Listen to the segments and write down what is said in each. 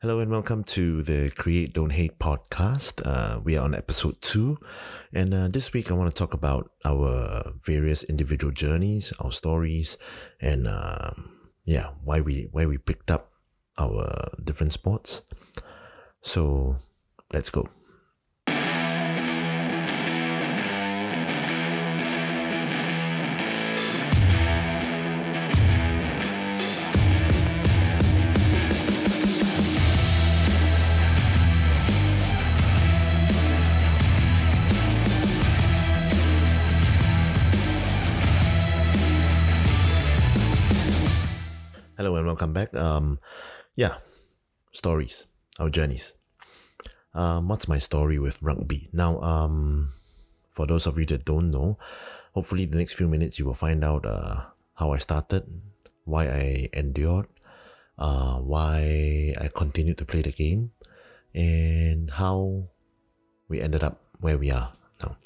Hello and welcome to the Create Don't Hate podcast. We are on episode 2, and this week I want to talk about our various individual journeys, our stories, and why we picked up our different sports. So let's go. Hello and welcome back. Stories, our journeys. What's my story with rugby? Now, for those of you that don't know, hopefully the next few minutes you will find out how I started, why I endured, why I continued to play the game, and how we ended up where we are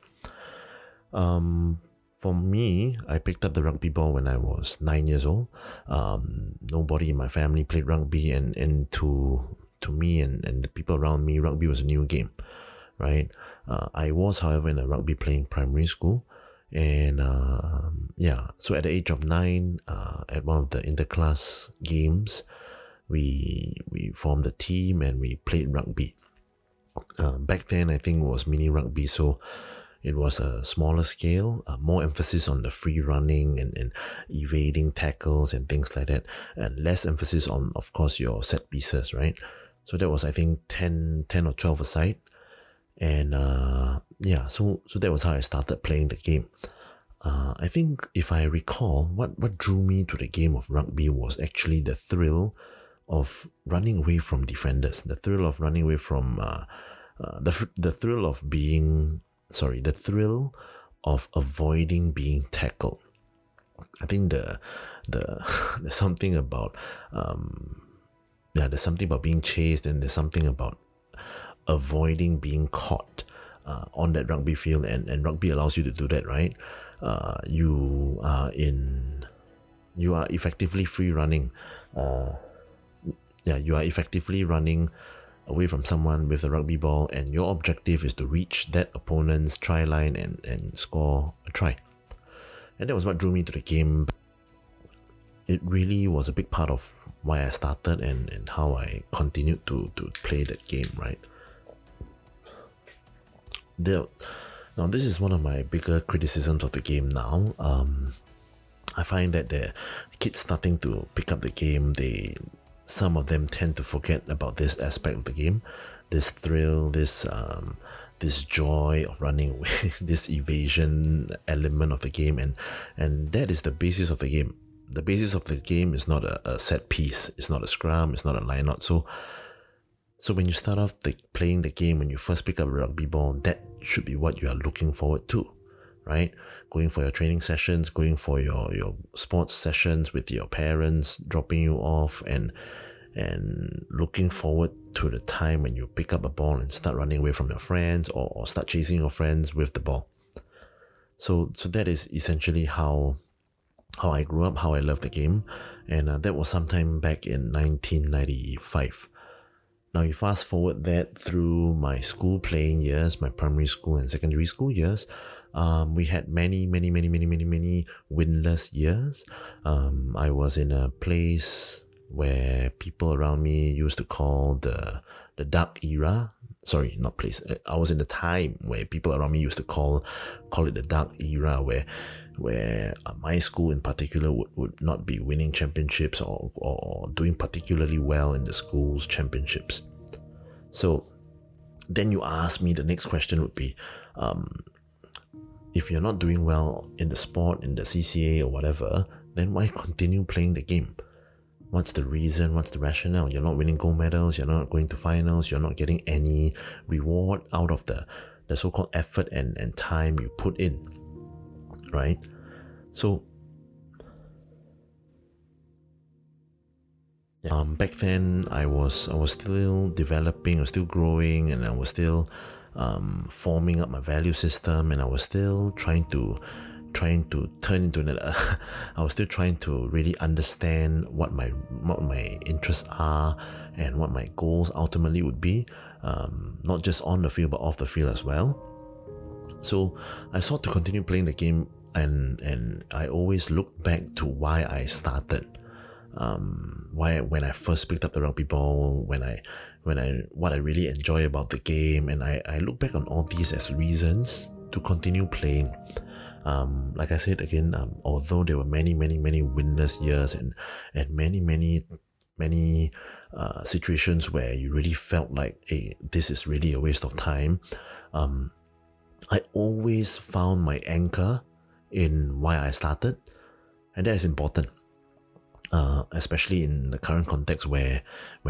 now. For me, I picked up the rugby ball when I was 9 years old. Nobody in my family played rugby, and to me and the people around me, rugby was a new game, right? I was, however, in a rugby playing primary school, and so at the age of 9, at one of the interclass games, we formed a team and we played rugby. Back then, I think it was mini rugby, so it was a smaller scale, more emphasis on the free running and evading tackles and things like that, and less emphasis on, of course, your set pieces, right? So that was, I think, 10 or 12 aside. And so that was how I started playing the game. I think if I recall, what drew me to the game of rugby was actually the thrill of running away from defenders, the thrill of running away from, the thrill of being... the thrill of avoiding being tackled. I think there's something about there's something about being chased, and there's something about avoiding being caught on that rugby field, and rugby allows you to do that, right? You are effectively free running. You are effectively running away from someone with a rugby ball, and your objective is to reach that opponent's try line and score a try. And that was what drew me to the game. It really was a big part of why I started and how I continued to play that game, right? Now, this is one of my bigger criticisms of the game now. I find that the kids starting to pick up the game, some of them tend to forget about this aspect of the game, this thrill, this joy of running away, this evasion element of the game, and that is the basis of the game. The basis of the game is not a set piece, it's not a scrum, it's not a line out. So when you start off playing the game, when you first pick up a rugby ball, that should be what you are looking forward to, right? Going for your training sessions, going for your sports sessions with your parents, dropping you off, and looking forward to the time when you pick up a ball and start running away from your friends, or start chasing your friends with the ball. So that is essentially how I grew up, how I loved the game, and that was sometime back in 1995. Now you fast forward that through my school playing years, my primary school and secondary school years. We had many winless years. I was in a place where people around me used to call the dark era. Sorry, not place. I was in the time where people around me used to call it the dark era, where my school in particular would not be winning championships or doing particularly well in the school's championships. So then you ask me, the next question would be, if you're not doing well in the sport, in the CCA or whatever, then why continue playing the game? What's the reason? What's the rationale? You're not winning gold medals, you're not going to finals, you're not getting any reward out of the so-called effort and time you put in, right? So back then I was still developing, I was still growing, and I was still forming up my value system, and I was still trying to trying to turn into I was still trying to really understand what my interests are and what my goals ultimately would be, not just on the field but off the field as well. So I sought to continue playing the game, and I always look back to why I started. Why when I first picked up the rugby ball, what I really enjoy about the game, and I look back on all these as reasons to continue playing. Like I said again, although there were many winless years and many situations where you really felt like, hey, this is really a waste of time, I always found my anchor in why I started, and that is important. Especially in the current context where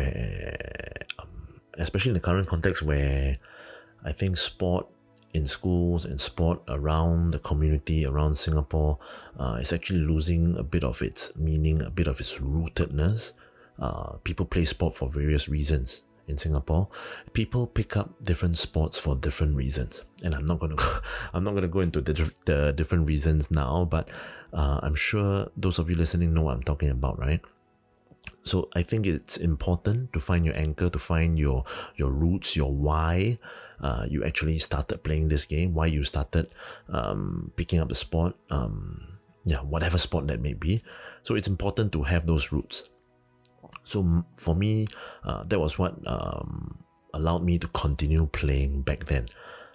I think sport in schools and sport around the community, around Singapore, is actually losing a bit of its meaning, a bit of its rootedness. People play sport for various reasons in Singapore. People pick up different sports for different reasons, and I'm not gonna go into the different reasons now, but I'm sure those of you listening know what I'm talking about, right? So I think it's important to find your anchor, to find your roots, your why you actually started playing this game, why you started picking up the sport, whatever sport that may be. So it's important to have those roots. So for me, that was what allowed me to continue playing back then.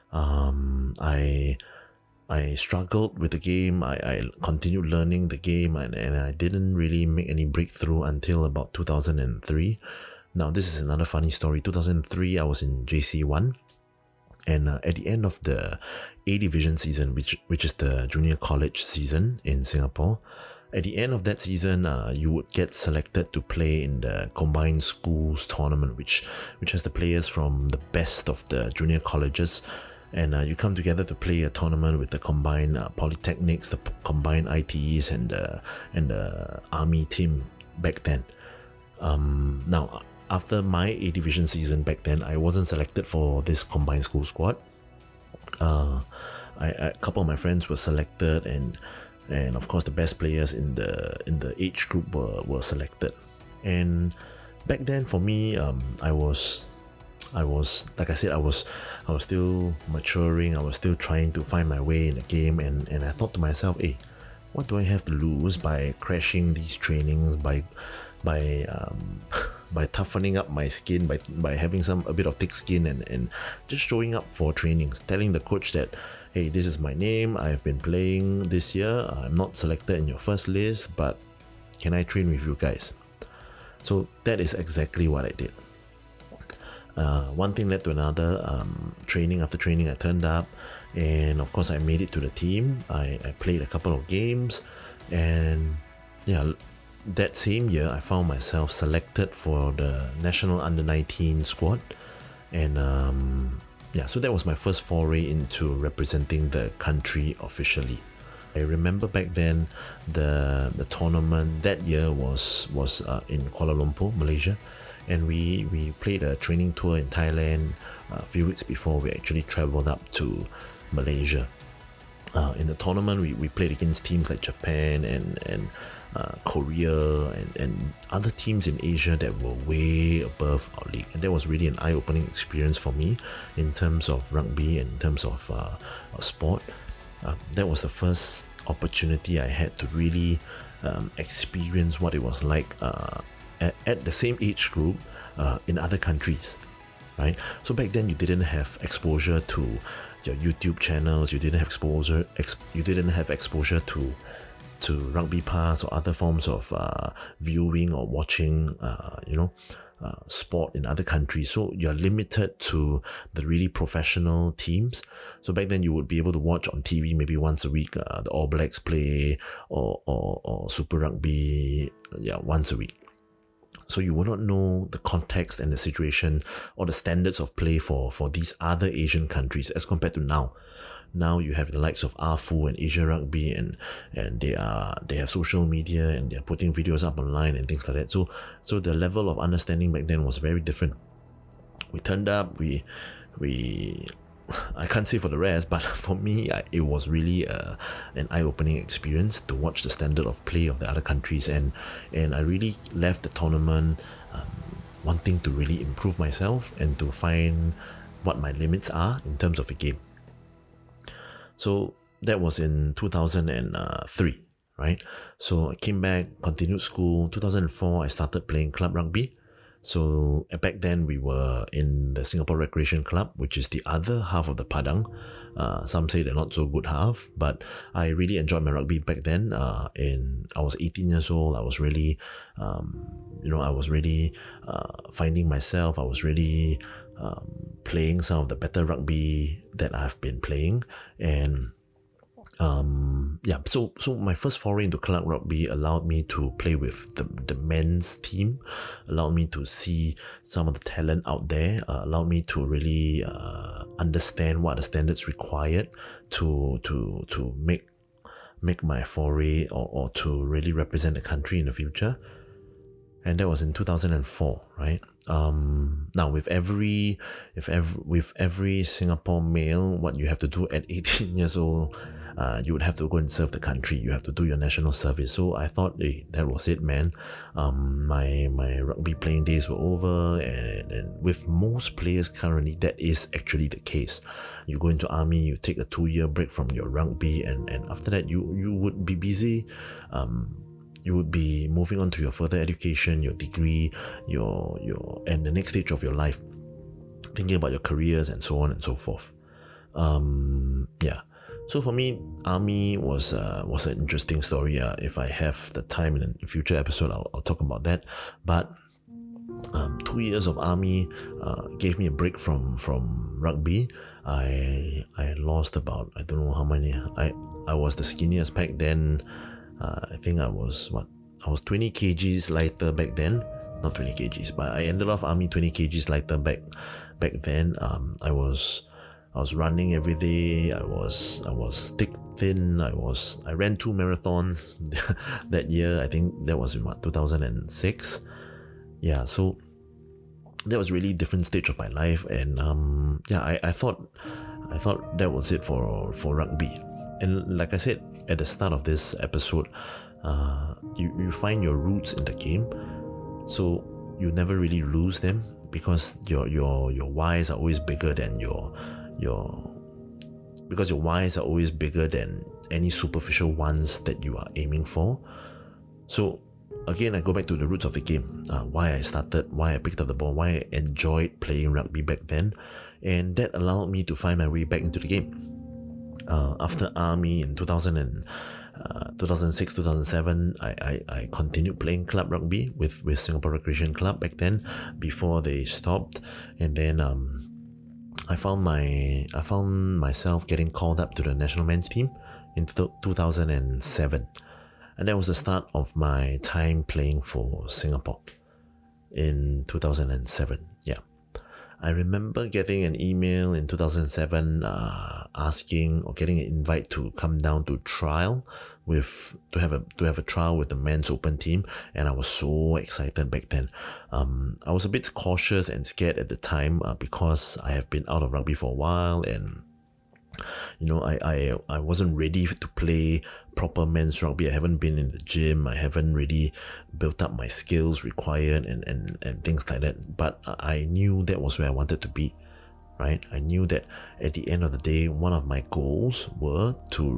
I struggled with the game. I continued learning the game, and I didn't really make any breakthrough until about 2003. Now, this is another funny story. 2003, I was in JC1, and at the end of the A Division season, which is the junior college season in Singapore, at the end of that season, you would get selected to play in the Combined Schools tournament, which has the players from the best of the junior colleges, and you come together to play a tournament with the combined polytechnics, the combined ITEs, and the army team back then. Now, after my A Division season back then, I wasn't selected for this combined school squad. A couple of my friends were selected, and of course the best players in the age group were selected. And back then for me, I was like I said, I was still maturing. I was still trying to find my way in the game, and I thought to myself, hey, what do I have to lose by crashing these trainings, by toughening up my skin, by having a bit of thick skin, and just showing up for trainings, telling the coach that, hey, this is my name, I've been playing this year, I'm not selected in your first list, but can I train with you guys? So that is exactly what I did. One thing led to another. Training after training, I turned up, and of course I made it to the team. I played a couple of games, and that same year I found myself selected for the national under-19 squad, and so that was my first foray into representing the country officially. I remember back then the tournament that year was in Kuala Lumpur, Malaysia, and we played a training tour in Thailand a few weeks before we actually travelled up to Malaysia. In the tournament, we played against teams like Japan and Korea and other teams in Asia that were way above our league, and that was really an eye-opening experience for me in terms of rugby and in terms of sport. That was the first opportunity I had to really experience what it was like at the same age group in other countries, right? So back then you didn't have exposure to your YouTube channels, you didn't have exposure to Rugby Pass or other forms of viewing or watching sport in other countries. So you're limited to the really professional teams. So back then you would be able to watch on TV maybe once a week the All Blacks play or Super Rugby once a week. So you will not know the context and the situation or the standards of play for these other Asian countries as compared to now. Now you have the likes of AFU and Asia Rugby, and they have social media, and they're putting videos up online and things like that. So the level of understanding back then was very different. We turned up, we I can't say for the rest, but for me, it was really an eye-opening experience to watch the standard of play of the other countries, and I really left the tournament wanting to really improve myself and to find what my limits are in terms of the game. So that was in 2003, right? So I came back, continued school. 2004, I started playing club rugby. So back then we were in the Singapore Recreation Club, which is the other half of the Padang. Some say they're not so good half, but I really enjoyed my rugby back then. I was 18 years old. I was really, finding myself. I was really playing some of the better rugby that I've been playing, and so my first foray into club rugby allowed me to play with the men's team, allowed me to see some of the talent out there, allowed me to really understand what the standards required to make my foray or to really represent the country in the future. And that was in 2004, right? Now with every Singapore male, what you have to do at 18 years old, you would have to go and serve the country. You have to do your national service. So I thought, hey, that was it, man. My rugby playing days were over, and with most players currently, that is actually the case. You go into army, you take a 2-year break from your rugby, and after that, you would be busy. You would be moving on to your further education, your degree, and the next stage of your life, thinking about your careers and so on and so forth. So for me, army was an interesting story. If I have the time in a future episode, I'll talk about that. But 2 years of army gave me a break from rugby. I lost about, I don't know how many. I was the skinniest back then. I think I was 20 kgs lighter back then. Not 20 kgs, but I ended off army 20 kgs lighter back then. I was running every day. I was thick, thin. I ran 2 marathons that year. I think that was in 2006. Yeah, so that was really a different stage of my life, and I thought that was it for rugby. And like I said at the start of this episode, you find your roots in the game, so you never really lose them, because your whys are always bigger than because your whys are always bigger than any superficial ones that you are aiming for. So again, I go back to the roots of the game, why I started, why I picked up the ball, why I enjoyed playing rugby back then, and that allowed me to find my way back into the game. After army in 2006, 2007, I continued playing club rugby with Singapore Recreation Club back then, before they stopped. And then I found myself getting called up to the national men's team in 2007, and that was the start of my time playing for Singapore in 2007. Yeah, I remember getting an email in 2007 asking or getting an invite to come down to trial to have a trial with the men's open team, and I was so excited back then. I was a bit cautious and scared at the time because I have been out of rugby for a while, and I wasn't ready to play proper men's rugby. I haven't been in the gym. I haven't really built up my skills required and things like that. But I knew that was where I wanted to be, right? I knew that at the end of the day, one of my goals was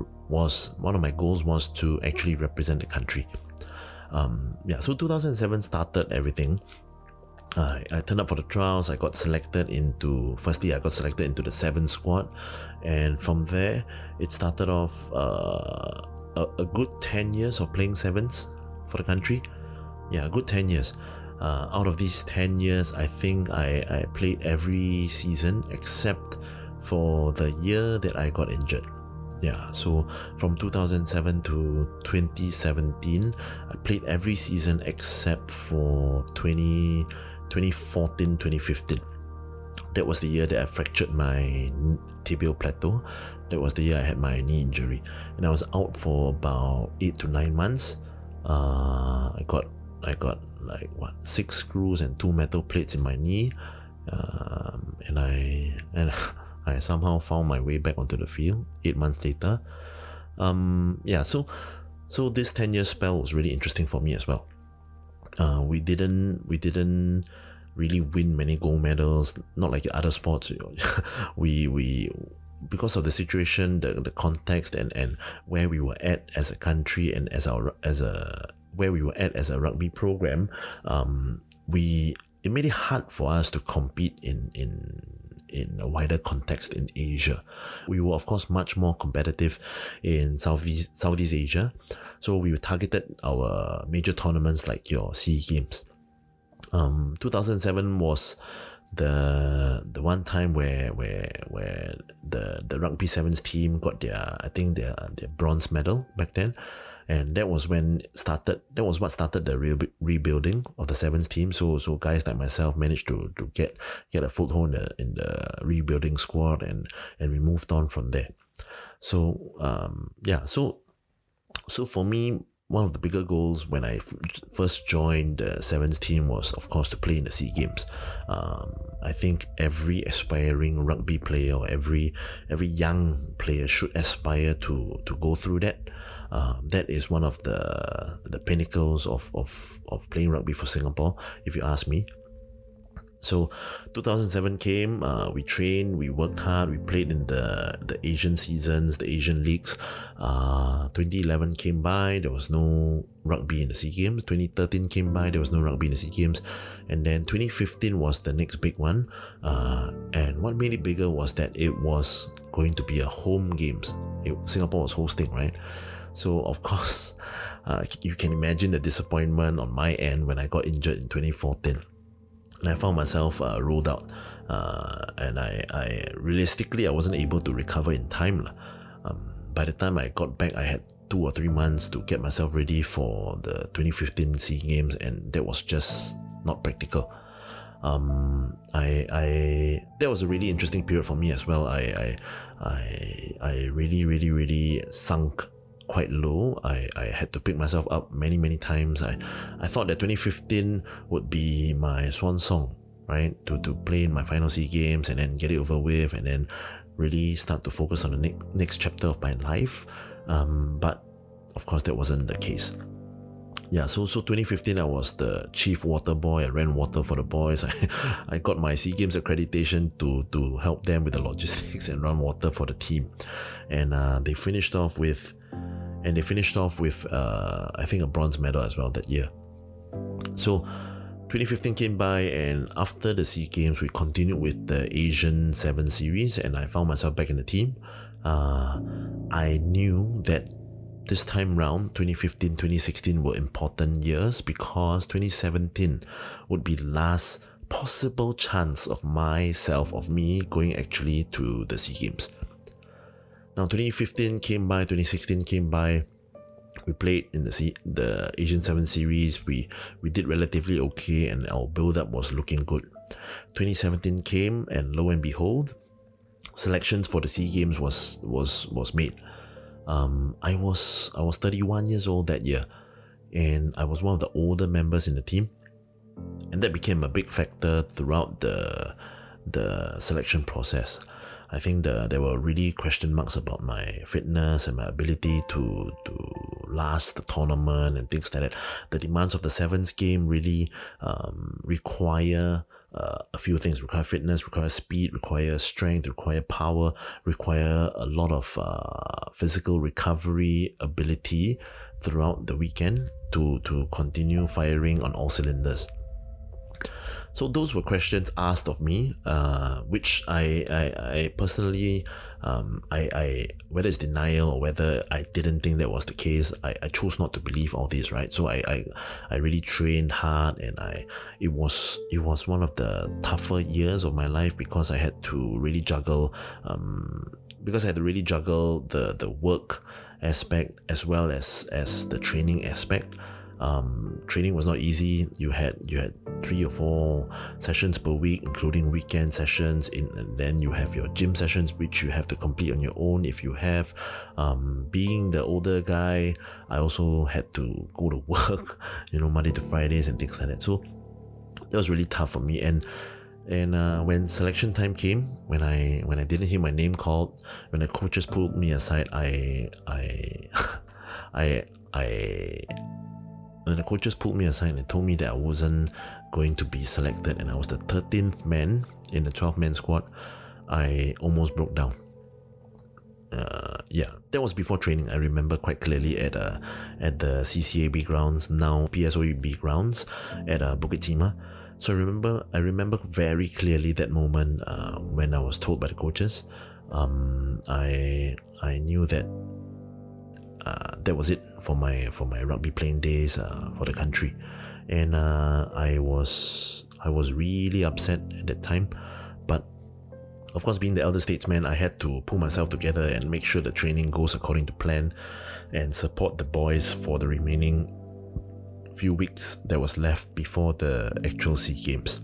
to actually represent the country. So 2007 started everything. I turned up for the trials. I got selected into the 7 squad, and from there it started off a good 10 years of playing sevens for the country. Yeah, a good 10 years. Out of these 10 years, I think I played every season except for the year that I got injured. Yeah, so from 2007 to 2017, I played every season except for 2014, 2015. That was the year that I fractured my tibial plateau. That was the year I had my knee injury, and I was out for about 8 to 9 months. I got like 6 screws and 2 metal plates in my knee, and I somehow found my way back onto the field 8 months later. So this 10-year spell was really interesting for me as well. We didn't really win many gold medals, not like other sports. we because of the situation, the context, and where we were at as a country, and where we were at as a rugby program, it made it hard for us to compete in a wider context in Asia. We were, of course, much more competitive in Southeast Asia. So we targeted our major tournaments like your SEA Games. 2007 was the one time where the rugby sevens team got their bronze medal back then. And that was what started the rebuilding of the sevens team. So guys like myself managed to get a foothold in the rebuilding squad, and we moved on from there. So so for me, one of the bigger goals when I first joined the sevens team was, of course, to play in the SEA Games. I think every aspiring rugby player, or every young player should aspire to go through that. That is one of the pinnacles of playing rugby for Singapore, if you ask me. So 2007 came, we trained, we worked hard, we played in the Asian seasons, the Asian leagues. 2011 came by, there was no rugby in the SEA Games. 2013 came by, there was no rugby in the SEA Games. And then 2015 was the next big one. And what made it bigger was that it was going to be a home games. Singapore was hosting, right? So of course, you can imagine the disappointment on my end when I got injured in 2014. And I found myself rolled out, and I realistically, I wasn't able to recover in time. By the time I got back, I had 2 or 3 months to get myself ready for the 2015 SEA Games, and that was just not practical. That was a really interesting period for me as well. I really sunk quite low. I had to pick myself up many times. I thought that 2015 would be my swan song, right? To play in my final SEA Games and then get it over with, and then really start to focus on the next chapter of my life. But of course, that wasn't the case. Yeah, so 2015, I was the chief water boy. I ran water for the boys. I got my SEA Games accreditation to help them with the logistics and run water for the team. And they finished off with I think a bronze medal as well that year. So 2015 came by, and after the SEA Games, we continued with the Asian 7 series, and I found myself back in the team. I knew that this time round, 2015, 2016 were important years, because 2017 would be the last possible chance of me going actually to the SEA Games. Now 2015 came by, 2016 came by. We played in the Asian 7 series. We did relatively okay, and our build-up was looking good. 2017 came, and lo and behold, selections for the SEA Games was made. I was 31 years old that year, and I was one of the older members in the team, and that became a big factor throughout the selection process. I think there were really question marks about my fitness and my ability to last the tournament and things like that. The demands of the sevens game really require a few things. Require fitness, require speed, require strength, require power, require a lot of physical recovery ability throughout the weekend to continue firing on all cylinders. So those were questions asked of me, which I personally, whether it's denial or whether I didn't think that was the case, I chose not to believe all this, right? So I really trained hard, and it was one of the tougher years of my life, because I had to really juggle, the work aspect as well as the training aspect. Training was not easy. You had 3 or 4 sessions per week, including weekend sessions, and then you have your gym sessions, which you have to complete on your own if you have. Being the older guy, I also had to go to work, Monday to Fridays and things like that. So that was really tough for me, and And when selection time came, when I didn't hear my name called, when the coaches pulled me aside, when the coaches pulled me aside and told me that I wasn't going to be selected and I was the 13th man in the 12-man squad, I almost broke down. That was before training. I remember quite clearly at the CCAB grounds, now PSOEB grounds at Bukit Timah. So I remember very clearly that moment when I was told by the coaches. I knew that that was it for my rugby playing days for the country, and I was really upset at that time. But of course, being the elder statesman, I had to pull myself together and make sure the training goes according to plan and support the boys for the remaining few weeks that was left before the actual SEA Games.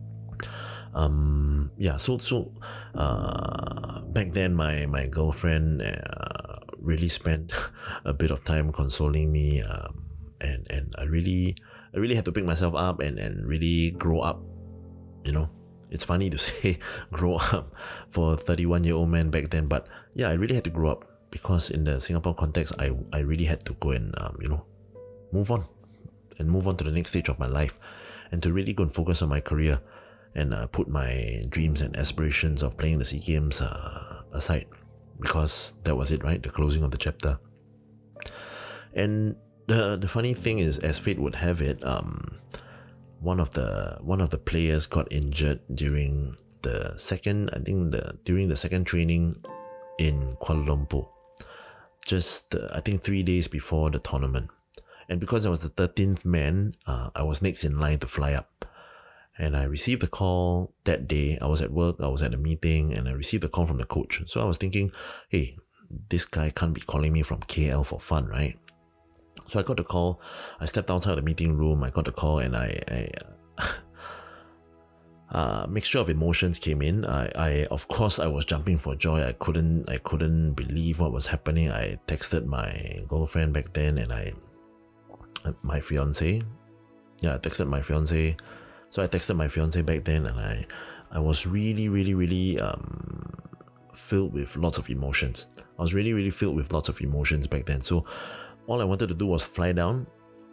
So back then my girlfriend really spent a bit of time consoling me, and I really had to pick myself up and really grow up. It's funny to say grow up for a 31-year-old man back then, but yeah, I really had to grow up because in the Singapore context, I really had to go and move on to the next stage of my life, and to really go and focus on my career and put my dreams and aspirations of playing the SEA Games aside, because that was it, right? The closing of the chapter. And the funny thing is, as fate would have it, one of the players got injured during the second training in Kuala Lumpur, just I think 3 days before the tournament. And because I was the 13th man, I was next in line to fly up. And I received a call that day. I was at work, I was at a meeting, and I received a call from the coach. So I was thinking, hey, this guy can't be calling me from KL for fun, right? So I got the call. I stepped outside the meeting room. I got the call, and mixture of emotions came in. Of course I was jumping for joy. I couldn't believe what was happening. I texted my girlfriend back then, and my fiance. Yeah, I texted my fiance. So I texted my fiance back then, and I was really, really, really filled with lots of emotions. I was really, really filled with lots of emotions back then. So all I wanted to do was fly down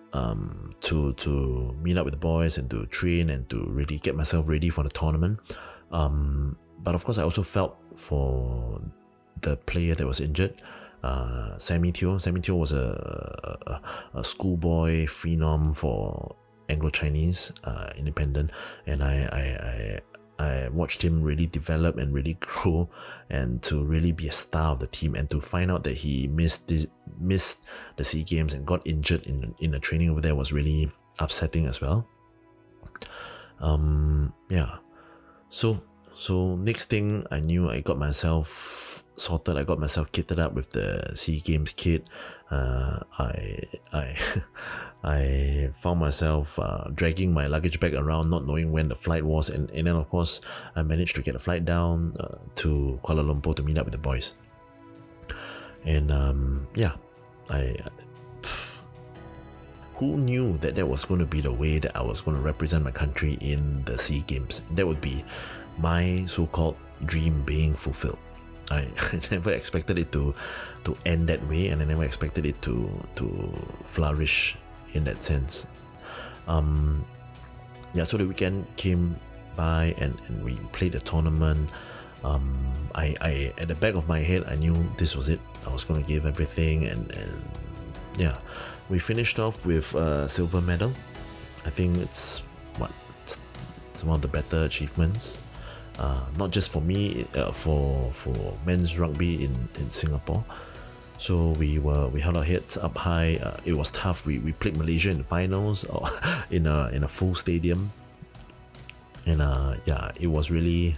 to meet up with the boys and to train and to really get myself ready for the tournament. But of course, I also felt for the player that was injured, Sammy Teo. Sammy Teo was a schoolboy phenom for Anglo-Chinese independent, and I watched him really develop and really grow, and to really be a star of the team, and to find out that he missed the SEA Games and got injured in the training over there was really upsetting as well. So next thing I knew, I got myself sorted. I got myself kitted up with the SEA Games kit. I found myself dragging my luggage bag around, not knowing when the flight was, and then of course I managed to get a flight down to Kuala Lumpur to meet up with the boys. And who knew that was going to be the way that I was going to represent my country in the SEA Games? That would be my so-called dream being fulfilled. I never expected it to end that way, and I never expected it to flourish in that sense. So the weekend came by and we played the tournament. I at the back of my head, I knew this was it. I was going to give everything, and we finished off with a silver medal. I think it's one of the better achievements. Not just for me, for men's rugby in Singapore. So we held our heads up high. It was tough. We played Malaysia in the finals in a full stadium, and it was really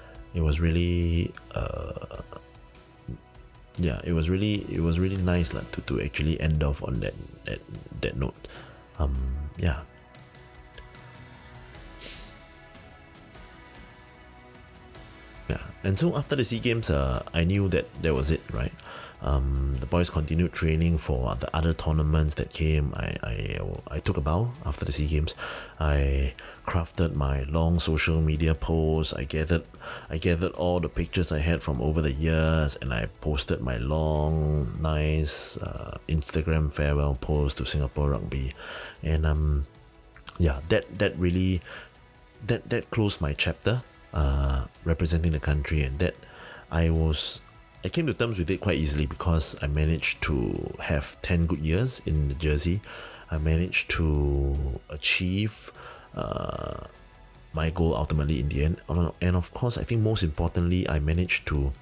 nice to actually end off on that note. And so after the SEA Games, I knew that was it, right? The boys continued training for the other tournaments that came. I took a bow after the SEA Games. I crafted my long social media posts. I gathered all the pictures I had from over the years, and I posted my long, nice Instagram farewell post to Singapore Rugby. And that really closed my chapter representing the country, and that I came to terms with it quite easily because I managed to have 10 good years in the jersey. I managed to achieve my goal ultimately in the end. And of course, I think most importantly, I managed to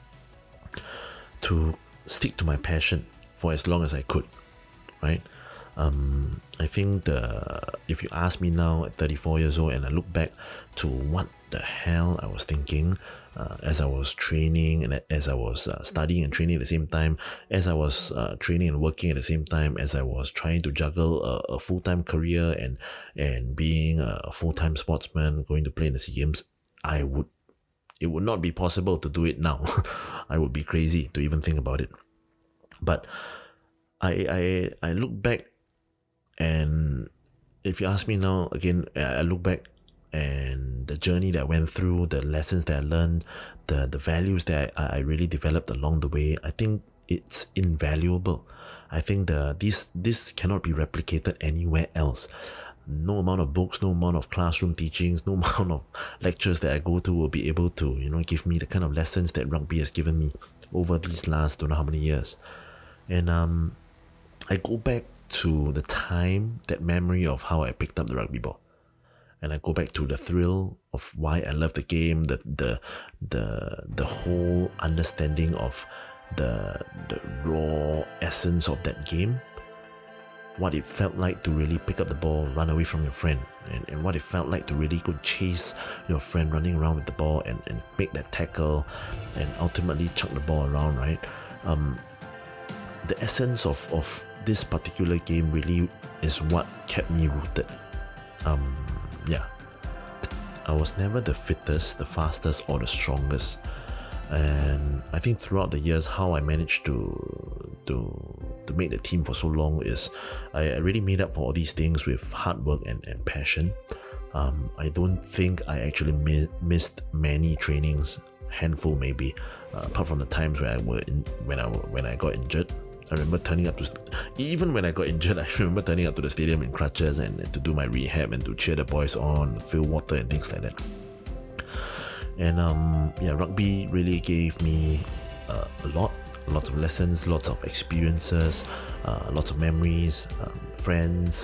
stick to my passion for as long as I could, right? I think if you ask me now at 34 years old and I look back to what the hell I was thinking as I was training and as I was studying and training at the same time, as I was training and working at the same time, as I was trying to juggle a full-time career and being a full-time sportsman, going to play in the SEA Games, it would not be possible to do it now. I would be crazy to even think about it. But I look back, and if you ask me now, again, I look back and the journey that I went through, the lessons that I learned, the values that I really developed along the way, I think it's invaluable. I think this cannot be replicated anywhere else. No amount of books, no amount of classroom teachings, no amount of lectures that I go to will be able to, give me the kind of lessons that rugby has given me over these last don't know how many years. And I go back to the time, that memory of how I picked up the rugby ball. And I go back to the thrill of why I love the game, the whole understanding of the raw essence of that game, what it felt like to really pick up the ball, run away from your friend, and what it felt like to really go chase your friend running around with the ball and make that tackle and ultimately chuck the ball around, right? The essence of this particular game really is what kept me rooted. I was never the fittest, the fastest, or the strongest, and I think throughout the years, how I managed to make the team for so long is I really made up for all these things with hard work and passion. I don't think I actually missed many trainings, handful maybe, apart from the times where when I got injured. I remember turning up to, even when I got injured, I remember turning up to the stadium in crutches and to do my rehab and to cheer the boys on, fill water and things like that. And rugby really gave me lots of lessons, lots of experiences, lots of memories, friends,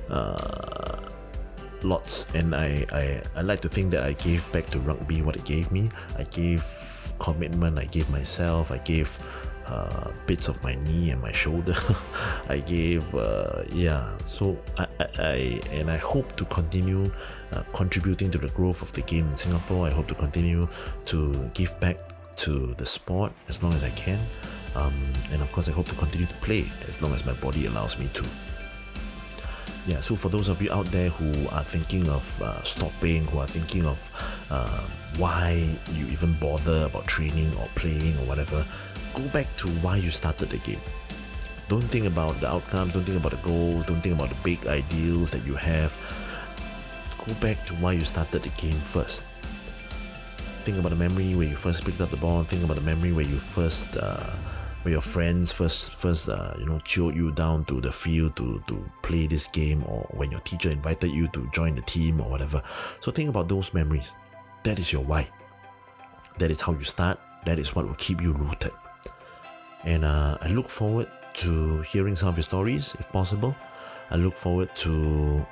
lots. And I like to think that I gave back to rugby what it gave me. I gave commitment, I gave myself, I gave bits of my knee and my shoulder. I gave so I hope to continue contributing to the growth of the game in Singapore. I hope to continue to give back to the sport as long as I can, and of course I hope to continue to play as long as my body allows me to. So for those of you out there who are thinking of stopping, who are thinking of why you even bother about training or playing or whatever, go back to why you started the game. Don't think about the outcome, don't think about the goals, don't think about the big ideals that you have. Go back to why you started the game first. Think about the memory where you first picked up the ball, think about the memory where you first where your friends first chilled you down to the field to play this game, or when your teacher invited you to join the team or whatever. So think about those memories. That is your why. That is how you start. That is what will keep you rooted. And I look forward to hearing some of your stories, if possible. I look forward to,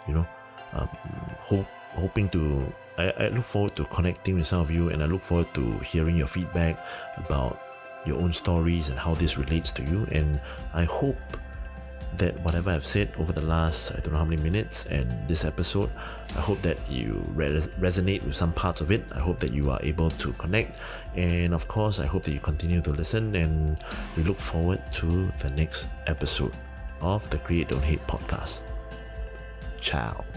hoping to. I look forward to connecting with some of you, and I look forward to hearing your feedback about your own stories and how this relates to you. And I hope that whatever I've said over the last, I don't know how many minutes, and this episode, I hope that you resonate with some parts of it. I hope that you are able to connect, and of course I hope that you continue to listen, and we look forward to the next episode of the Create Don't Hate podcast. Ciao.